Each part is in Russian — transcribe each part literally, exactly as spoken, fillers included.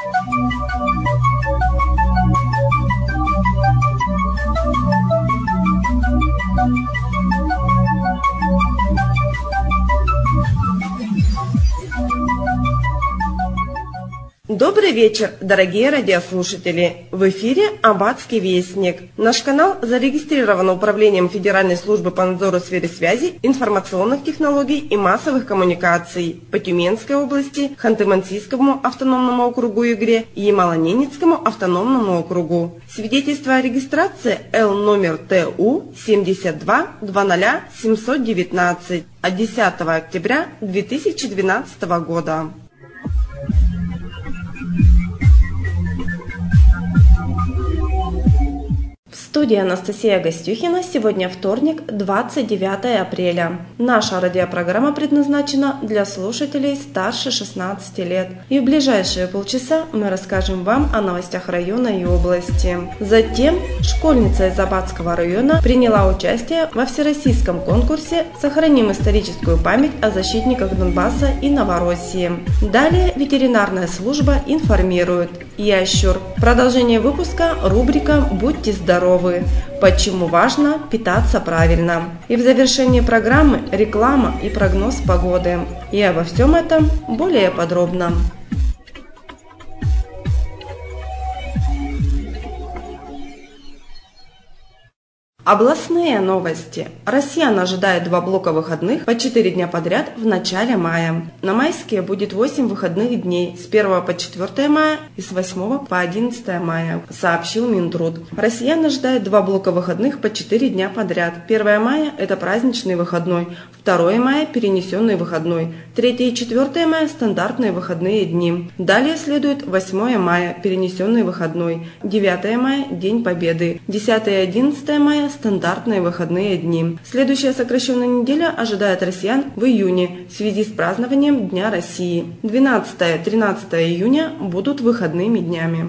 Добрый вечер, дорогие радиослушатели! В эфире Аббатский вестник. Наш канал зарегистрирован Управлением Федеральной службы по надзору в сфере связи, информационных технологий и массовых коммуникаций по Тюменской области, Ханты-Мансийскому автономному округу Югре и Ямало-Ненецкому автономному округу. Свидетельство о регистрации Л номер Т У семьдесят два двадцать семьсот девятнадцать от десятого октября две тысячи двенадцатого года. В студии Анастасия Гостюхина. Сегодня вторник, двадцать девятое апреля. Наша радиопрограмма предназначена для слушателей старше шестнадцати лет. И в ближайшие полчаса мы расскажем вам о новостях района и области. Затем школьница из Аббатского района приняла участие во всероссийском конкурсе «Сохраним историческую память о защитниках Донбасса и Новороссии». Далее ветеринарная служба информирует. Ящур. Продолжение выпуска рубрика «Будьте здоровы». Почему важно питаться правильно. И в завершении программы реклама и прогноз погоды. И обо всем этом более подробно. Областные новости. Россиян ожидает два блока выходных по четыре дня подряд в начале мая. На майские будет восемь выходных дней с первого по четвёртое мая и с восьмого по одиннадцатое мая, сообщил Минтруд. Россиян ожидает два блока выходных по четыре дня подряд. первое мая – это праздничный выходной, второе мая – перенесенный выходной, третье и четвёртое мая – стандартные выходные дни. Далее следует восьмое мая – перенесенный выходной, девятое мая – День Победы, десятое и одиннадцатое мая – стандартные выходные дни. Следующая сокращенная неделя ожидает россиян в июне в связи с празднованием Дня России. двенадцатое-тринадцатое июня будут выходными днями.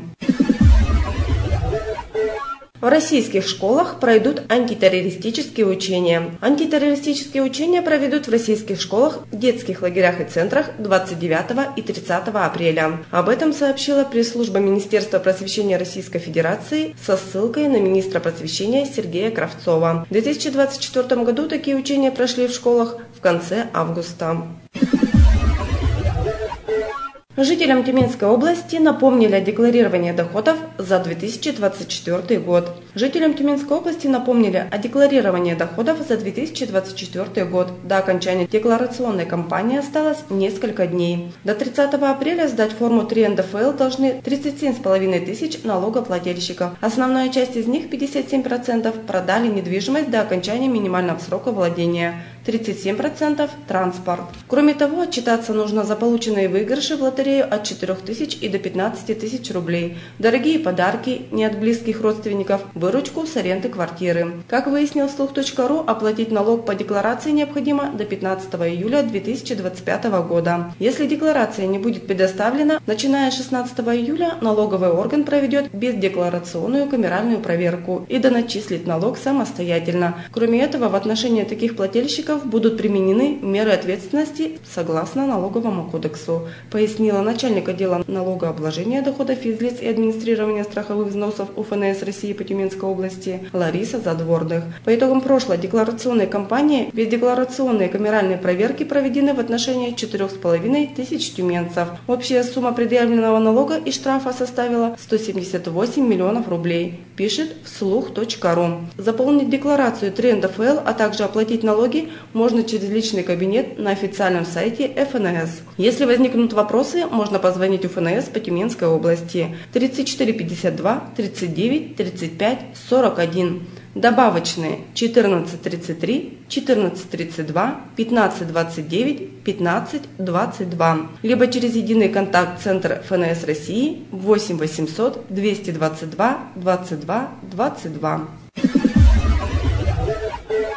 В российских школах пройдут антитеррористические учения. Антитеррористические учения проведут в российских школах, детских лагерях и центрах двадцать девятого и тридцатого апреля. Об этом сообщила пресс-служба Министерства просвещения Российской Федерации со ссылкой на министра просвещения Сергея Кравцова. В две тысячи двадцать четвёртом году такие учения прошли в школах в конце августа. Жителям Тюменской области напомнили о декларировании доходов за две тысячи двадцать четвёртый год. Жителям Тюменской области напомнили о декларировании доходов за две тысячи двадцать четвёртый год. До окончания декларационной кампании осталось несколько дней. До тридцатого апреля сдать форму три эн дэ эф эл должны тридцать семь с половиной тысяч налогоплательщиков. Основная часть из них, пятьдесят семь процентов, продали недвижимость до окончания минимального срока владения. тридцать семь процентов – транспорт. Кроме того, отчитаться нужно за полученные выигрыши в лотерею от четырёх тысяч и до пятнадцати тысяч рублей, дорогие подарки не от близких родственников, выручку с аренды квартиры. Как выяснил слух точка ру, оплатить налог по декларации необходимо до пятнадцатого июля две тысячи двадцать пятого года. Если декларация не будет предоставлена, начиная с шестнадцатого июля налоговый орган проведет бездекларационную камеральную проверку и доначислит налог самостоятельно. Кроме этого, в отношении таких плательщиков будут применены меры ответственности согласно налоговому кодексу, пояснила начальник отдела налогообложения доходов физлиц и администрирования страховых взносов У Эф Эн Эс России по Тюменской области Лариса Задворных. По итогам прошлой декларационной кампании бездекларационные камеральные проверки проведены в отношении четырёх с половиной тысяч тюменцев. Общая сумма предъявленного налога и штрафа составила сто семьдесят восемь миллионов рублей, пишет вслух точка ру. Заполнить декларацию три эн дэ эф эл, а также оплатить налоги можно через личный кабинет на официальном сайте Эф Эн Эс. Если возникнут вопросы, можно позвонить У Эф Эн Эс по Тюменской области тридцать четыре пятьдесят два тридцать девять тридцать пять сорок один. Добавочные четырнадцать тридцать три, четырнадцать тридцать два, пятнадцать двадцать девять, пятнадцать двадцать два. Либо через единый контакт-центр Эф Эн Эс России восемь восемьсот двести двадцать два двадцать два двадцать два.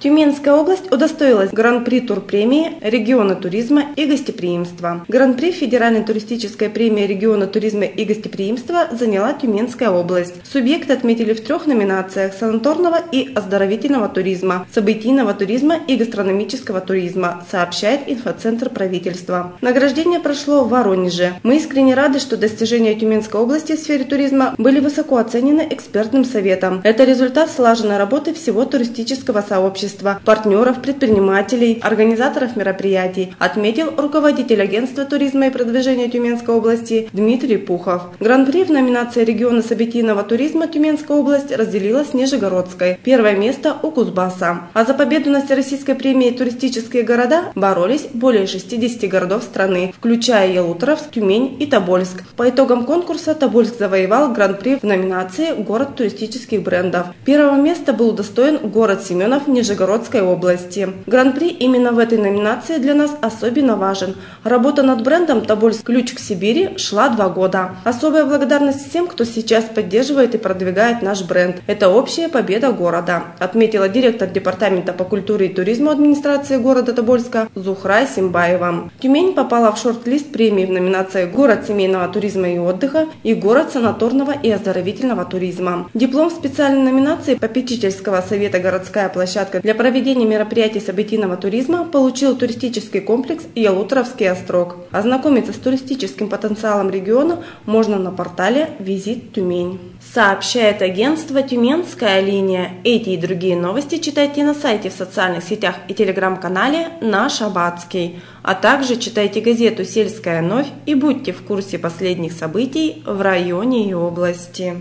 Тюменская область удостоилась Гран-при турпремии региона туризма и гостеприимства. Гран-при Федеральной туристической премии региона туризма и гостеприимства заняла Тюменская область. Субъекты отметили в трех номинациях: санаторного и оздоровительного туризма, событийного туризма и гастрономического туризма, сообщает инфоцентр правительства. Награждение прошло в Воронеже. Мы искренне рады, что достижения Тюменской области в сфере туризма были высоко оценены экспертным советом. Это результат слаженной работы всего туристического сообщества, партнеров, предпринимателей, организаторов мероприятий, отметил руководитель агентства туризма и продвижения Тюменской области Дмитрий Пухов. Гран-при в номинации региона событийного туризма Тюменская область разделилась с Нижегородской. Первое место у Кузбасса. А за победу на всероссийской премии «Туристические города» боролись более шестидесяти городов страны, включая Ялуторовск, Тюмень и Тобольск. По итогам конкурса Тобольск завоевал гран-при в номинации «Город туристических брендов». Первого места был удостоен город Семенов Нижегородской области. Гран-при именно в этой номинации для нас особенно важен. Работа над брендом «Тобольск. Ключ к Сибири» шла два года. Особая благодарность всем, кто сейчас поддерживает и продвигает наш бренд. Это общая победа города, отметила директор департамента по культуре и туризму администрации города Тобольска Зухра Симбаева. Тюмень попала в шорт-лист премии в номинации «Город семейного туризма и отдыха» и «Город санаторного и оздоровительного туризма». Диплом в специальной номинации попечительского совета «Городская площадка для проведения мероприятий событийного туризма» получил туристический комплекс Ялуторовский острог. Ознакомиться с туристическим потенциалом региона можно на портале «Визит Тюмень». Сообщает агентство «Тюменская линия». Эти и другие новости читайте на сайте, в социальных сетях и телеграм-канале «Наш Аббатский». А также читайте газету «Сельская новь» и будьте в курсе последних событий в районе и области.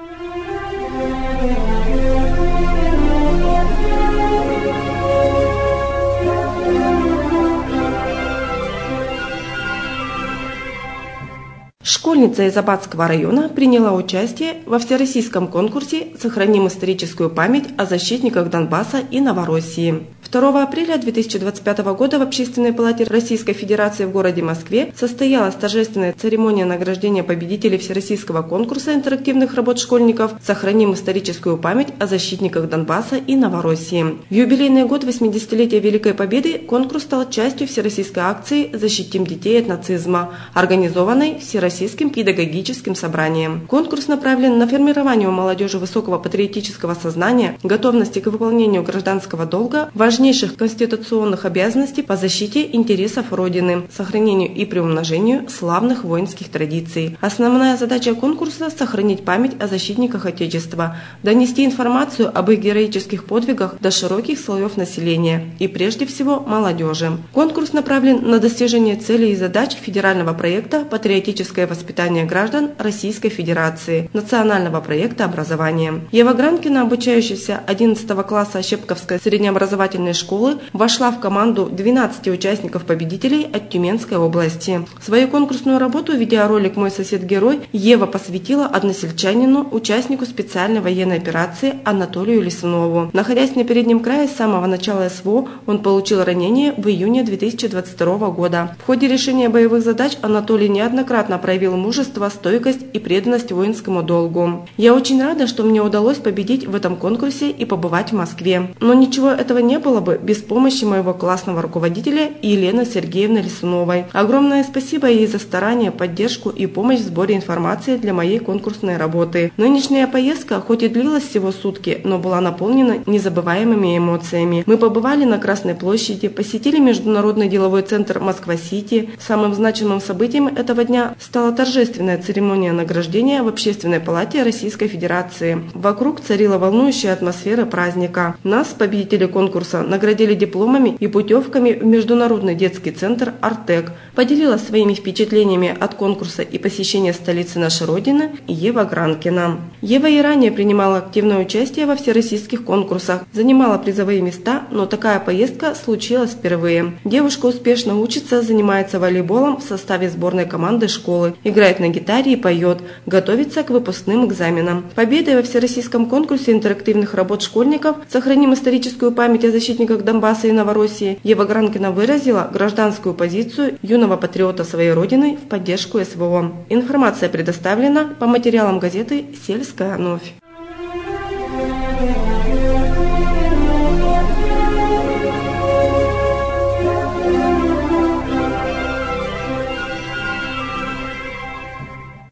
Школьница из Аббатского района приняла участие во всероссийском конкурсе «Сохраним историческую память о защитниках Донбасса и Новороссии». второго апреля две тысячи двадцать пятого года в Общественной палате Российской Федерации в городе Москве состоялась торжественная церемония награждения победителей всероссийского конкурса интерактивных работ школьников «Сохраним историческую память о защитниках Донбасса и Новороссии». В юбилейный год восьмидесятилетия Великой Победы конкурс стал частью всероссийской акции «Защитим детей от нацизма», организованной Всероссийским педагогическим собранием. Конкурс направлен на формирование у молодежи высокого патриотического сознания, готовности к выполнению гражданского долга, важнейших конституционных обязанностей по защите интересов Родины, сохранению и приумножению славных воинских традиций. Основная задача конкурса – сохранить память о защитниках Отечества, донести информацию об их героических подвигах до широких слоев населения и прежде всего молодежи. Конкурс направлен на достижение целей и задач федерального проекта «Патриотическое воспитание граждан Российской Федерации», национального проекта образования. Ева Гранкина, обучающаяся одиннадцатого класса Щепковской среднеобразовательной школы, вошла в команду двенадцати участников-победителей от Тюменской области. Свою конкурсную работу, видеоролик «Мой сосед-герой», Ева посвятила односельчанину, участнику специальной военной операции Анатолию Лисунову. Находясь на переднем крае с самого начала СВО, он получил ранение в июне две тысячи двадцать второго года. В ходе решения боевых задач Анатолий неоднократно проявил мужество, стойкость и преданность воинскому долгу. Я очень рада, что мне удалось победить в этом конкурсе и побывать в Москве. Но ничего этого не было бы без помощи моего классного руководителя Елены Сергеевны Лисуновой. Огромное спасибо ей за старание, поддержку и помощь в сборе информации для моей конкурсной работы. Нынешняя поездка хоть и длилась всего сутки, но была наполнена незабываемыми эмоциями. Мы побывали на Красной площади, посетили Международный деловой центр Москва-Сити. Самым значимым событием этого дня стала торжественная церемония награждения в Общественной палате Российской Федерации. Вокруг царила волнующая атмосфера праздника. Нас, победители конкурса, наградили дипломами и путевками в Международный детский центр «Артек». Поделилась своими впечатлениями от конкурса и посещения столицы нашей Родины Ева Гранкина. Ева и ранее принимала активное участие во всероссийских конкурсах, занимала призовые места, но такая поездка случилась впервые. Девушка успешно учится, занимается волейболом в составе сборной команды школы, играет на гитаре и поет, готовится к выпускным экзаменам. Победой во всероссийском конкурсе интерактивных работ школьников «Сохраним историческую память о защитниках Донбасса и Новороссии» Ева Гранкина выразила гражданскую позицию юного патриота своей родины в поддержку СВО. Информация предоставлена по материалам газеты «Сельская новь».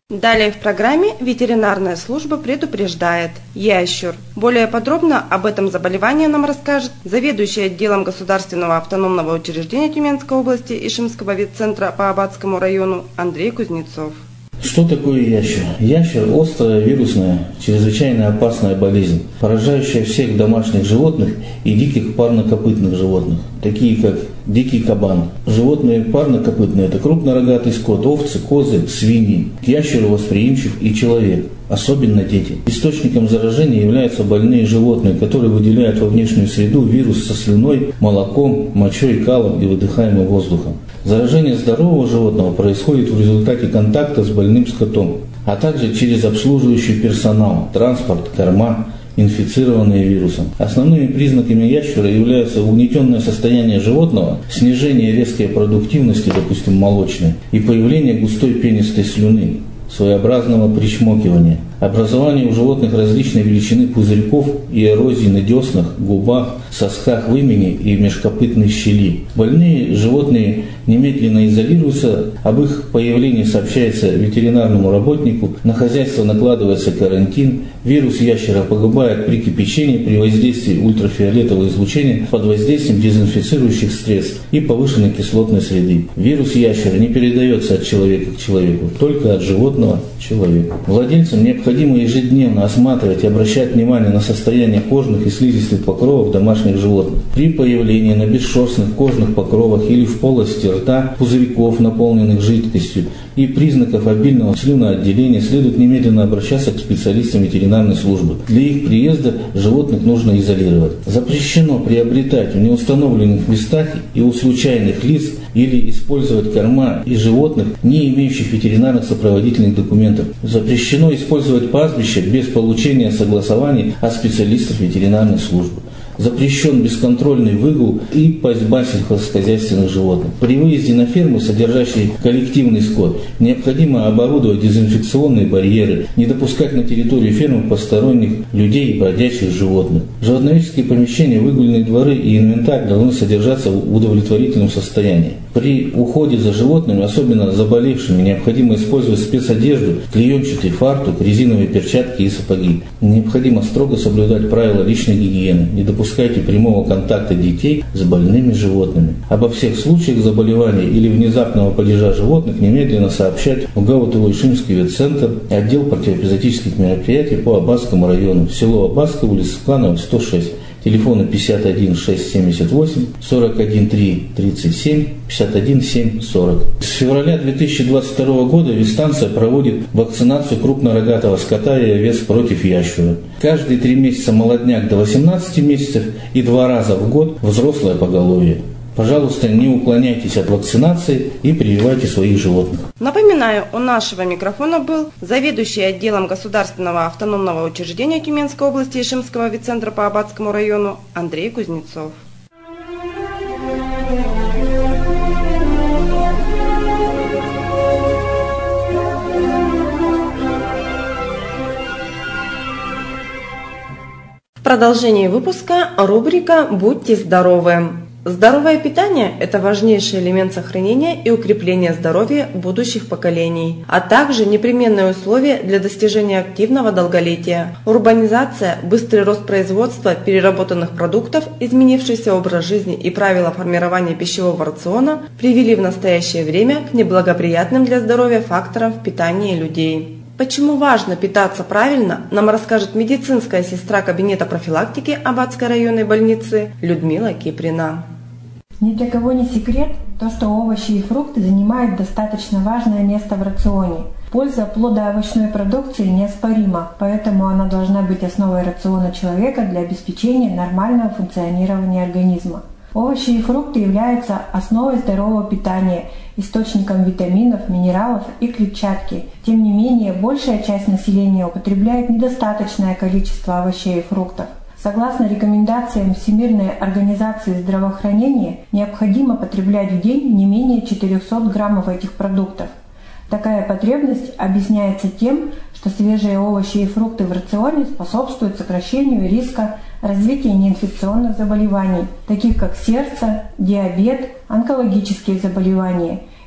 Далее в программе ветеринарная служба предупреждает ящур. Более подробно об этом заболевании нам расскажет заведующий отделом государственного автономного учреждения Тюменской области Ишимского ветцентра по Абатскому району Андрей Кузнецов. Что такое ящер? Ящер – острая, вирусная, чрезвычайно опасная болезнь, поражающая всех домашних животных и диких парнокопытных животных, такие как дикий кабан. Животные парнокопытные – это крупнорогатый скот, овцы, козы, свиньи. К ящеру восприимчив и человек, особенно дети. Источником заражения являются больные животные, которые выделяют во внешнюю среду вирус со слюной, молоком, мочой, калом и выдыхаемым воздухом. Заражение здорового животного происходит в результате контакта с больным скотом, а также через обслуживающий персонал, транспорт, корма, инфицированные вирусом. Основными признаками ящера являются угнетенное состояние животного, снижение резкой продуктивности, допустим, молочной, и появление густой пенистой слюны, своеобразного причмокивания, образование у животных различной величины пузырьков и эрозии на деснах, губах, сосках вымени и межкопытной щели. Больные животные немедленно изолируются, об их появлении сообщается ветеринарному работнику, на хозяйство накладывается карантин, вирус ящера погибает при кипячении, при воздействии ультрафиолетового излучения, под воздействием дезинфицирующих средств и повышенной кислотной среды. Вирус ящера не передается от человека к человеку, только от животного к человеку. Владельцам необходимо ежедневно осматривать и обращать внимание на состояние кожных и слизистых покровов домашних животных. При появлении на бесшерстных кожных покровах или в полости рта пузырьков, наполненных жидкостью, и признаков обильного слюноотделения следует немедленно обращаться к специалистам ветеринарной службы. Для их приезда животных нужно изолировать. Запрещено приобретать в неустановленных местах и у случайных лиц или использовать корма из животных, не имеющих ветеринарных сопроводительных документов. Запрещено использовать пастбище без получения согласования от специалистов ветеринарной службы. Запрещен бесконтрольный выгул и пастьба сельскохозяйственных животных. При выезде на фермы, содержащие коллективный скот, необходимо оборудовать дезинфекционные барьеры, не допускать на территорию фермы посторонних людей и бродячих животных. Животноведческие помещения, выгульные дворы и инвентарь должны содержаться в удовлетворительном состоянии. При уходе за животными, особенно заболевшими, необходимо использовать спецодежду, клеенчатый фартук, резиновые перчатки и сапоги. Необходимо строго соблюдать правила личной гигиены. Не допускайте прямого контакта детей с больными животными. Обо всех случаях заболевания или внезапного падежа животных немедленно сообщать в Гаутово-Ишимский ветцентр, отдел противоэпизоотических мероприятий по Абатскому району, село Абатсково, улица Кланова, сто шесть. Телефоны пятьдесят один шестьсот семьдесят восемь, сорок один три тридцать семь, пятьдесят один семь сорок. С февраля две тысячи двадцать второго года ветстанция проводит вакцинацию крупнорогатого скота и овец против ящера. Каждые три месяца молодняк до восемнадцати месяцев и два раза в год взрослое поголовье. Пожалуйста, не уклоняйтесь от вакцинации и прививайте своих животных. Напоминаю, у нашего микрофона был заведующий отделом государственного автономного учреждения Тюменской области Ишимского ветцентра по Абатскому району Андрей Кузнецов. В продолжении выпуска рубрика «Будьте здоровы». Здоровое питание – это важнейший элемент сохранения и укрепления здоровья будущих поколений, а также непременное условие для достижения активного долголетия. Урбанизация, быстрый рост производства переработанных продуктов, изменившийся образ жизни и правила формирования пищевого рациона привели в настоящее время к неблагоприятным для здоровья факторам в питании людей. Почему важно питаться правильно, нам расскажет медицинская сестра кабинета профилактики Абатской районной больницы Людмила Киприна. Ни для кого не секрет то, что овощи и фрукты занимают достаточно важное место в рационе. Польза плодоовощной продукции неоспорима, поэтому она должна быть основой рациона человека для обеспечения нормального функционирования организма. Овощи и фрукты являются основой здорового питания, источником витаминов, минералов и клетчатки. Тем не менее, большая часть населения употребляет недостаточное количество овощей и фруктов. Согласно рекомендациям Всемирной организации здравоохранения, необходимо потреблять в день не менее четырехсот граммов этих продуктов. Такая потребность объясняется тем, что свежие овощи и фрукты в рационе способствуют сокращению риска развития неинфекционных заболеваний, таких как сердце, диабет, онкологические заболевания.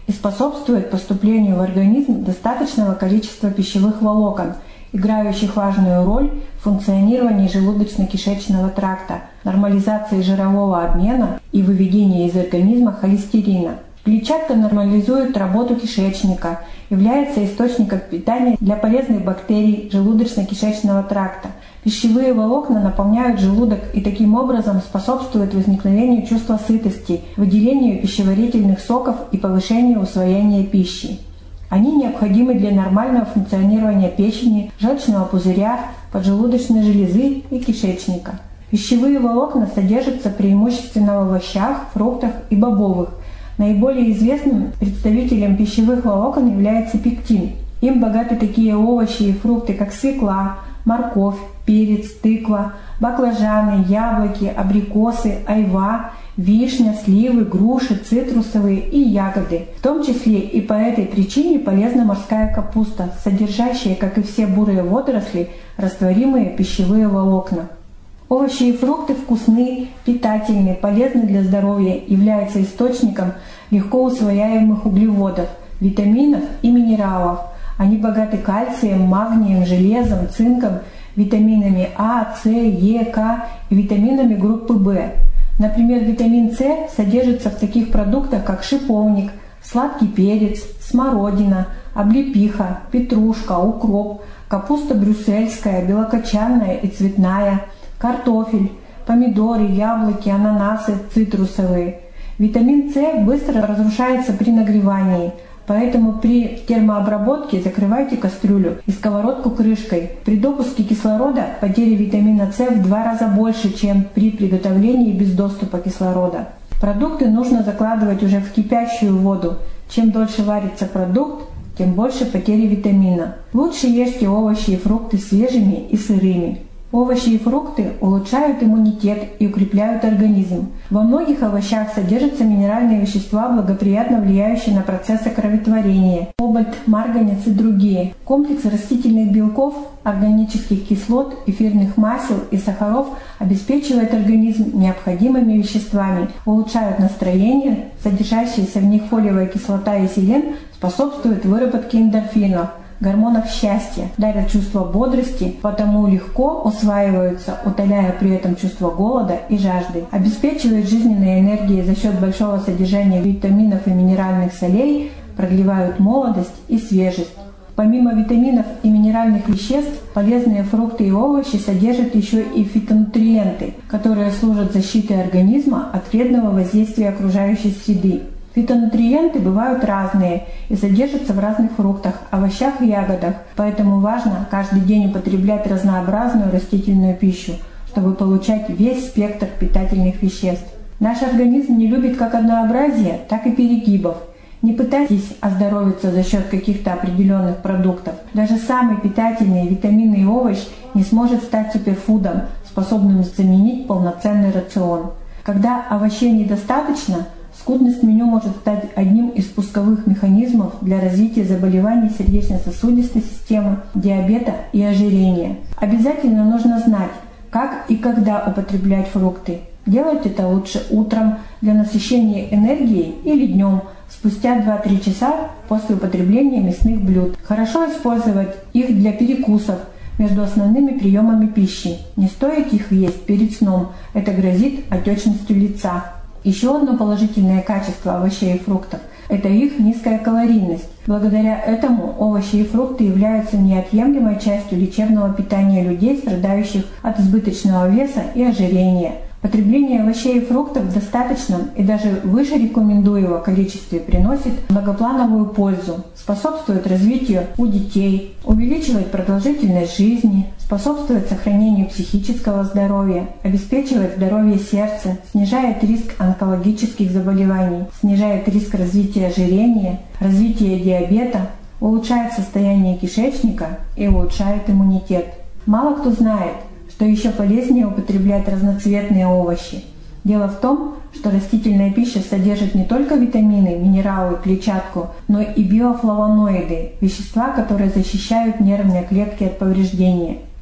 и способствует поступлению в организм достаточного количества пищевых волокон, играющих важную роль в функционировании желудочно-кишечного тракта, нормализации жирового обмена и выведении из организма холестерина. Клетчатка нормализует работу кишечника, является источником питания для полезных бактерий желудочно-кишечного тракта. Пищевые волокна наполняют желудок и таким образом способствуют возникновению чувства сытости, выделению пищеварительных соков и повышению усвоения пищи. Они необходимы для нормального функционирования печени, желчного пузыря, поджелудочной железы и кишечника. Пищевые волокна содержатся преимущественно в овощах, фруктах и бобовых. Наиболее известным представителем пищевых волокон является пектин. Им богаты такие овощи и фрукты, как свекла, морковь, перец, тыква, баклажаны, яблоки, абрикосы, айва, вишня, сливы, груши, цитрусовые и ягоды. В том числе и по этой причине полезна морская капуста, содержащая, как и все бурые водоросли, растворимые пищевые волокна. Овощи и фрукты вкусны, питательны, полезны для здоровья, являются источником легко усвояемых углеводов, витаминов и минералов. Они богаты кальцием, магнием, железом, цинком, витаминами А, С, Е, К и витаминами группы В. Например, витамин С содержится в таких продуктах, как шиповник, сладкий перец, смородина, облепиха, петрушка, укроп, капуста брюссельская, белокочанная и цветная, картофель, помидоры, яблоки, ананасы, цитрусовые. Витамин С быстро разрушается при нагревании, поэтому при термообработке закрывайте кастрюлю и сковородку крышкой. При допуске кислорода потеря витамина С в два раза больше, чем при приготовлении без доступа кислорода. Продукты нужно закладывать уже в кипящую воду. Чем дольше варится продукт, тем больше потери витамина. Лучше ешьте овощи и фрукты свежими и сырыми. Овощи и фрукты улучшают иммунитет и укрепляют организм. Во многих овощах содержатся минеральные вещества, благоприятно влияющие на процессы кроветворения, кобальт, марганец и другие. Комплекс растительных белков, органических кислот, эфирных масел и сахаров обеспечивает организм необходимыми веществами, улучшают настроение, содержащиеся в них фолиевая кислота и селен способствуют выработке эндорфинов, гормонов счастья, дарят чувство бодрости, потому легко усваиваются, утоляя при этом чувство голода и жажды. Обеспечивают жизненной энергией за счет большого содержания витаминов и минеральных солей, продлевают молодость и свежесть. Помимо витаминов и минеральных веществ, полезные фрукты и овощи содержат еще и фитонутриенты, которые служат защитой организма от вредного воздействия окружающей среды. Фитонутриенты бывают разные и содержатся в разных фруктах, овощах и ягодах, поэтому важно каждый день употреблять разнообразную растительную пищу, чтобы получать весь спектр питательных веществ. Наш организм не любит как однообразие, так и перегибов. Не пытайтесь оздоровиться за счет каких-то определенных продуктов. Даже самый питательный витаминный овощ не сможет стать суперфудом, способным заменить полноценный рацион. Когда овощей недостаточно, скудность меню может стать одним из пусковых механизмов для развития заболеваний сердечно-сосудистой системы, диабета и ожирения. Обязательно нужно знать, как и когда употреблять фрукты. Делать это лучше утром для насыщения энергией или днем, спустя два-три часа после употребления мясных блюд. Хорошо использовать их для перекусов между основными приемами пищи. Не стоит их есть перед сном, это грозит отечностью лица. Еще одно положительное качество овощей и фруктов – это их низкая калорийность. Благодаря этому овощи и фрукты являются неотъемлемой частью лечебного питания людей, страдающих от избыточного веса и ожирения. Потребление овощей и фруктов в достаточном и даже выше рекомендуемого количестве приносит многоплановую пользу, способствует развитию у детей, увеличивает продолжительность жизни, способствует сохранению психического здоровья, обеспечивает здоровье сердца, снижает риск онкологических заболеваний, снижает риск развития ожирения, развития диабета, улучшает состояние кишечника и улучшает иммунитет. Мало кто знает, что еще полезнее употреблять разноцветные овощи. Дело в том, что растительная пища содержит не только витамины, минералы, клетчатку, но и биофлавоноиды – вещества, которые защищают нервные клетки от повреждения.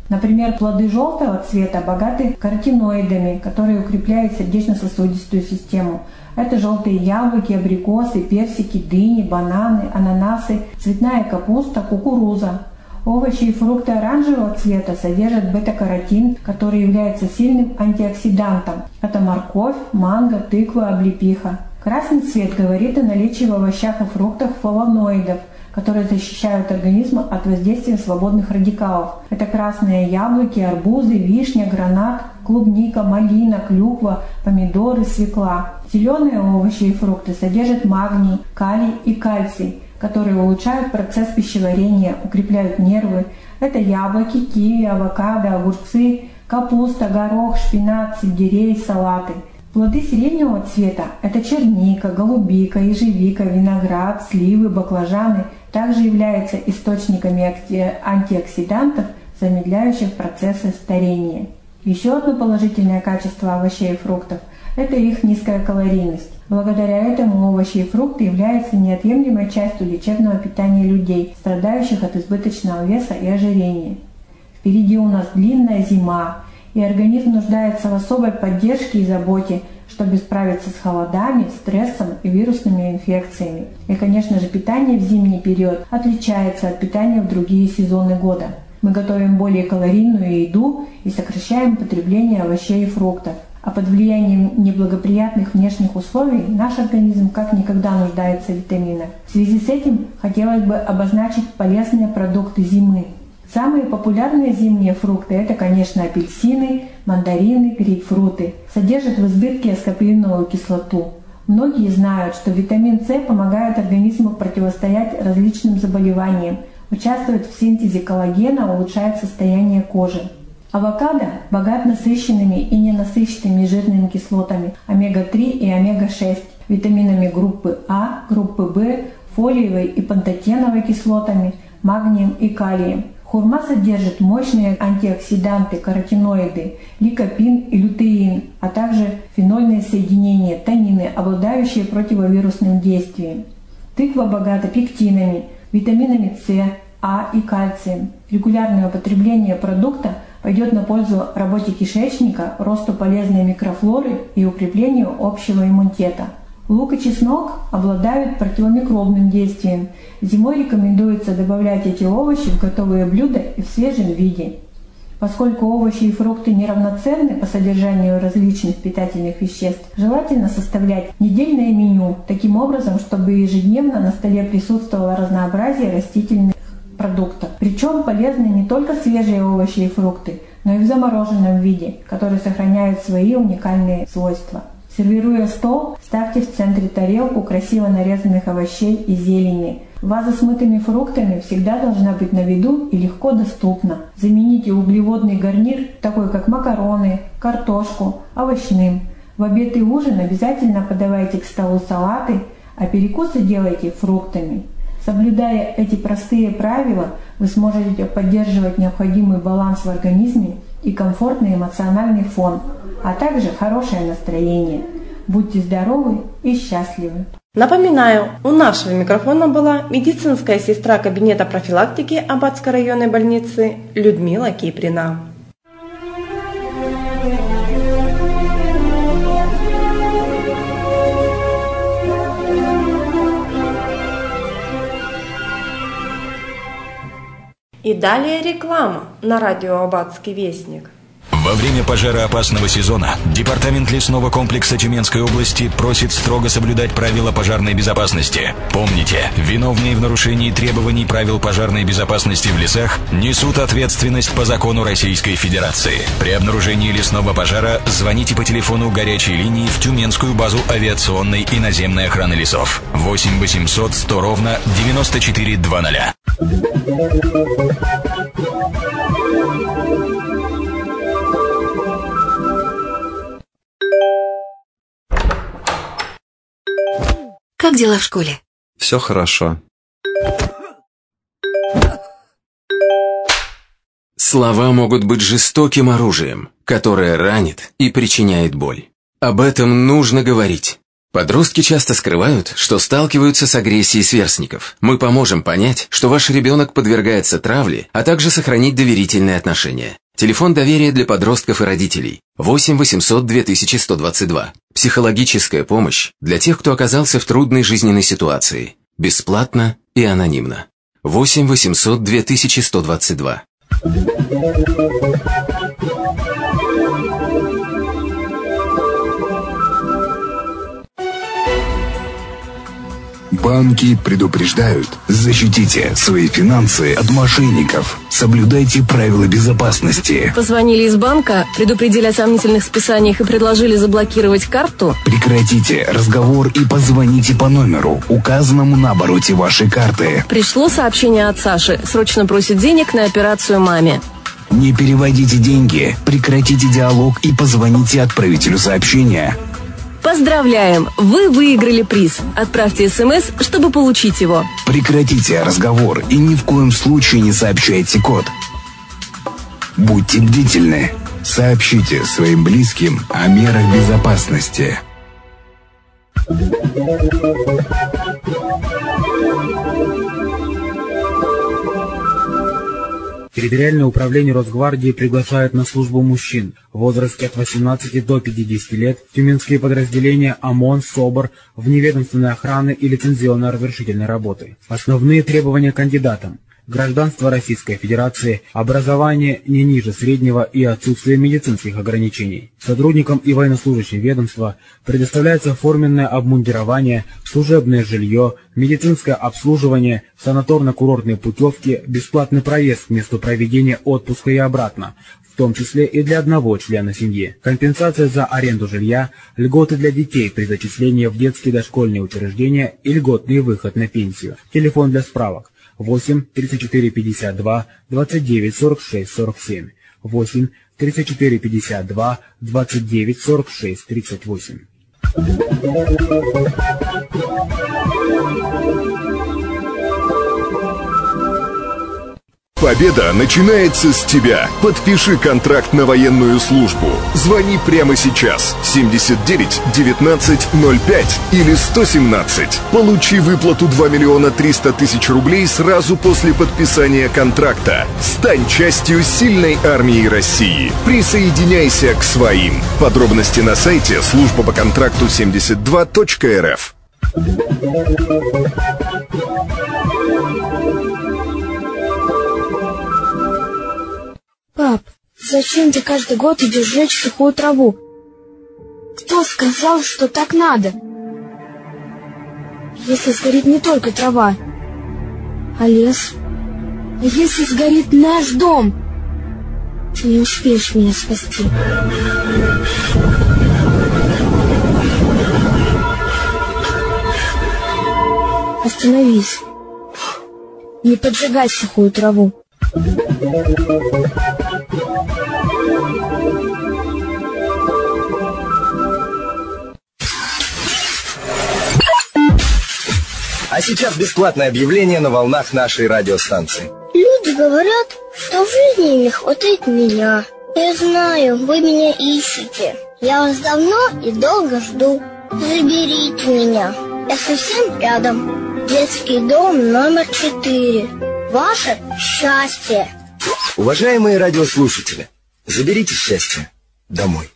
Например, плоды желтого цвета богаты каротиноидами, которые укрепляют сердечно-сосудистую систему. Это желтые яблоки, абрикосы, персики, дыни, бананы, ананасы, цветная капуста, кукуруза. Овощи и фрукты оранжевого цвета содержат бета-каротин, который является сильным антиоксидантом. Это морковь, манго, тыква, облепиха. Красный цвет говорит о наличии в овощах и фруктах флавоноидов, которые защищают организм от воздействия свободных радикалов. Это красные яблоки, арбузы, вишня, гранат, клубника, малина, клюква, помидоры, свекла. Зеленые овощи и фрукты содержат магний, калий и кальций, которые улучшают процесс пищеварения, укрепляют нервы. Это яблоки, киви, авокадо, огурцы, капуста, горох, шпинат, сельдерей, салаты. Плоды сиреневого цвета – это черника, голубика, ежевика, виноград, сливы, баклажаны – также являются источниками антиоксидантов, замедляющих процессы старения. Еще одно положительное качество овощей и фруктов – это их низкая калорийность. Благодаря этому овощи и фрукты являются неотъемлемой частью лечебного питания людей, страдающих от избыточного веса и ожирения. Впереди у нас длинная зима, и организм нуждается в особой поддержке и заботе, чтобы справиться с холодами, стрессом и вирусными инфекциями. И, конечно же, питание в зимний период отличается от питания в другие сезоны года. Мы готовим более калорийную еду и сокращаем потребление овощей и фруктов. А под влиянием неблагоприятных внешних условий наш организм как никогда нуждается в витаминах. В связи с этим хотелось бы обозначить полезные продукты зимы. Самые популярные зимние фрукты – это, конечно, апельсины, мандарины, грейпфруты. Содержат в избытке аскорбиновую кислоту. Многие знают, что витамин С помогает организму противостоять различным заболеваниям, участвует в синтезе коллагена, улучшает состояние кожи. Авокадо богат насыщенными и ненасыщенными жирными кислотами омега три и омега шесть, витаминами группы А, группы В, фолиевой и пантотеновой кислотами, магнием и калием. Хурма содержит мощные антиоксиданты, каротиноиды, ликопин и лютеин, а также фенольные соединения, танины, обладающие противовирусным действием. Тыква богата пектинами, витаминами С, А и кальцием. Регулярное употребление продукта пойдет на пользу работе кишечника, росту полезной микрофлоры и укреплению общего иммунитета. Лук и чеснок обладают противомикробным действием. Зимой рекомендуется добавлять эти овощи в готовые блюда и в свежем виде. Поскольку овощи и фрукты неравноценны по содержанию различных питательных веществ, желательно составлять недельное меню таким образом, чтобы ежедневно на столе присутствовало разнообразие растительных продуктов. Причем полезны не только свежие овощи и фрукты, но и в замороженном виде, которые сохраняют свои уникальные свойства. Сервируя стол, ставьте в центре тарелку красиво нарезанных овощей и зелени. Ваза с мытыми фруктами всегда должна быть на виду и легко доступна. Замените углеводный гарнир, такой как макароны, картошку, овощным. В обед и ужин обязательно подавайте к столу салаты, а перекусы делайте фруктами. Соблюдая эти простые правила, вы сможете поддерживать необходимый баланс в организме и комфортный эмоциональный фон, а также хорошее настроение. Будьте здоровы и счастливы! Напоминаю, у нашего микрофона была медицинская сестра кабинета профилактики Аббатской районной больницы Людмила Киприна. И далее реклама на радио «Аббатский вестник». Во время пожароопасного сезона Департамент лесного комплекса Тюменской области просит строго соблюдать правила пожарной безопасности. Помните, виновные в нарушении требований правил пожарной безопасности в лесах несут ответственность по закону Российской Федерации. При обнаружении лесного пожара звоните по телефону горячей линии в Тюменскую базу авиационной и наземной охраны лесов восемь восемьсот сто ровно девяносто четыре двадцать. Как дела в школе? Все хорошо. Слова могут быть жестоким оружием, которое ранит и причиняет боль. Об этом нужно говорить. Подростки часто скрывают, что сталкиваются с агрессией сверстников. Мы поможем понять, что ваш ребенок подвергается травле, а также сохранить доверительные отношения. Телефон доверия для подростков и родителей. восемь восемьсот две тысячи сто двадцать два. Психологическая помощь для тех, кто оказался в трудной жизненной ситуации. Бесплатно и анонимно. восемь восемьсот две тысячи сто двадцать два. Банки предупреждают: защитите свои финансы от мошенников. Соблюдайте правила безопасности. Позвонили из банка, предупредили о сомнительных списаниях и предложили заблокировать карту? Прекратите разговор и позвоните по номеру, указанному на обороте вашей карты. Пришло сообщение от Саши. Срочно просит денег на операцию маме. Не переводите деньги, прекратите диалог и позвоните отправителю сообщения. Поздравляем! Вы выиграли приз. Отправьте смс, чтобы получить его. Прекратите разговор и ни в коем случае не сообщайте код. Будьте бдительны. Сообщите своим близким о мерах безопасности. Территориальное управление Росгвардии приглашает на службу мужчин в возрасте от восемнадцати до пятидесяти лет в тюменские подразделения ОМОН, СОБР, вневедомственной охраны и лицензионно-разрешительной работы. Основные требования кандидатам: гражданство Российской Федерации, образование не ниже среднего и отсутствие медицинских ограничений. Сотрудникам и военнослужащим ведомства предоставляется форменное обмундирование, служебное жилье, медицинское обслуживание, санаторно-курортные путевки, бесплатный проезд к месту проведения отпуска и обратно, в том числе и для одного члена семьи, компенсация за аренду жилья, льготы для детей при зачислении в детские дошкольные учреждения и льготный выход на пенсию. Телефон для справок: восемь тридцать четыре пятьдесят два двадцать девять сорок шесть сорок семь, восемь тридцать четыре пятьдесят два двадцать девять сорок шесть тридцать восемь. Победа начинается с тебя. Подпиши контракт на военную службу. Звони прямо сейчас. семьдесят девять девятнадцать ноль пять или сто семнадцать. Получи выплату два миллиона триста тысяч рублей сразу после подписания контракта. Стань частью сильной армии России. Присоединяйся к своим. Подробности на сайте служба по контракту семьдесят два точка эр эф. Пап, зачем ты каждый год идешь жечь сухую траву? Кто сказал, что так надо? Если сгорит не только трава, а лес? А если сгорит наш дом? Ты не успеешь меня спасти. Остановись. Не поджигай сухую траву. А сейчас бесплатное объявление на волнах нашей радиостанции. Люди говорят, что в жизни им не хватает меня. Я знаю, вы меня ищете. Я вас давно и долго жду. Заберите меня. Я совсем рядом. Детский дом номер четыре. Ваше счастье. Уважаемые радиослушатели, заберите счастье домой.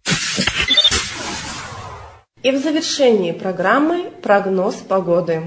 И в завершении программы прогноз погоды.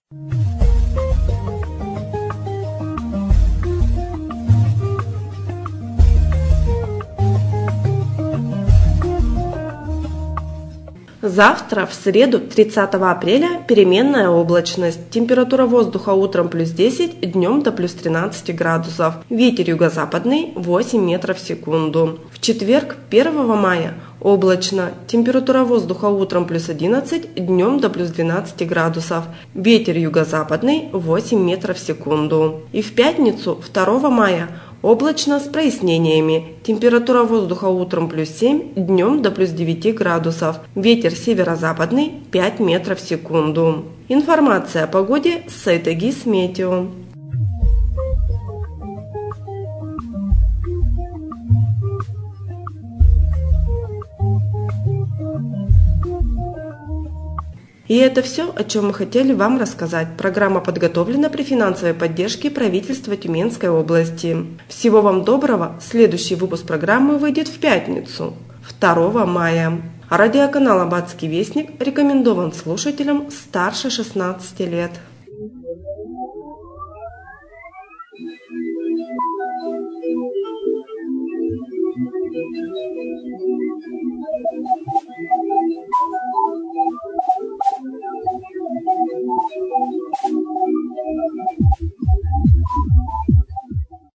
Завтра, в среду, тридцатого апреля, переменная облачность. Температура воздуха утром плюс десять, днем до плюс тринадцать градусов. Ветер юго-западный восемь метров в секунду. В четверг, первого мая, облачно. Температура воздуха утром плюс одиннадцать, днем до плюс двенадцать градусов. Ветер юго-западный восемь метров в секунду. И в пятницу, второго мая, облачно с прояснениями. Температура воздуха утром плюс семь, днем до плюс девять градусов. Ветер северо-западный пять метров в секунду. Информация о погоде с сайта Гисметео. И это все, о чем мы хотели вам рассказать. Программа подготовлена при финансовой поддержке правительства Тюменской области. Всего вам доброго. Следующий выпуск программы выйдет в пятницу, второго мая. Радиоканал «Аббатский вестник» рекомендован слушателям старше шестнадцати лет. Thank you.